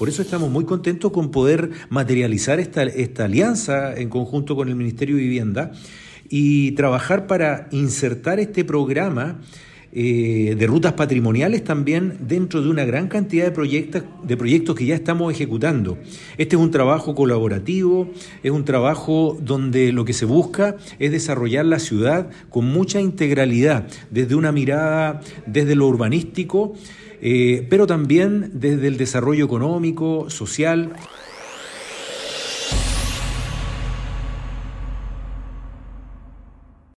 Por eso estamos muy contentos con poder materializar esta alianza en conjunto con el Ministerio de Vivienda y trabajar para insertar este programa de rutas patrimoniales también dentro de una gran cantidad de proyectos que ya estamos ejecutando. Este es un trabajo colaborativo, es un trabajo donde lo que se busca es desarrollar la ciudad con mucha integralidad, desde una mirada desde lo urbanístico, pero también desde el desarrollo económico, social.